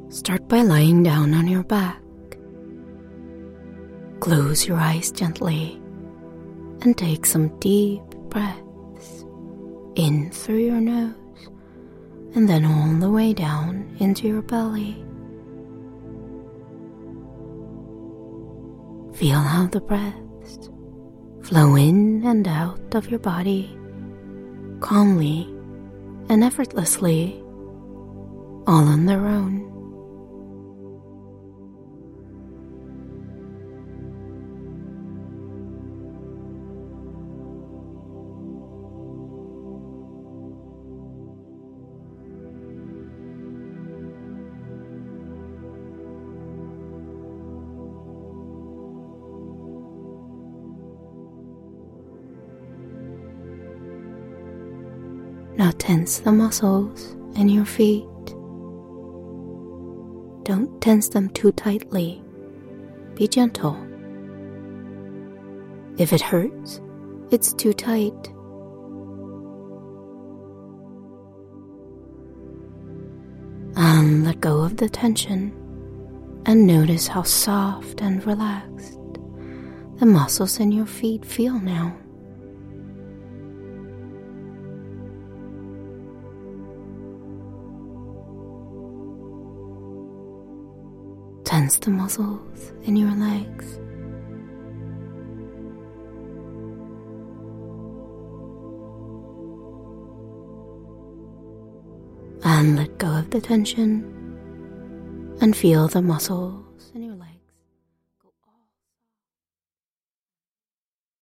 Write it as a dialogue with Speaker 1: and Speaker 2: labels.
Speaker 1: Start by lying down on your back. Close your eyes gently and take some deep breaths in through your nose and then all the way down into your belly. Feel how the breaths flow in and out of your body calmly and effortlessly, all on their own. Now tense the muscles in your feet. Don't tense them too tightly. Be gentle. If it hurts, it's too tight. And let go of the tension and notice how soft and relaxed the muscles in your feet feel now. Tense the muscles in your legs. And let go of the tension and feel the muscles in your legs.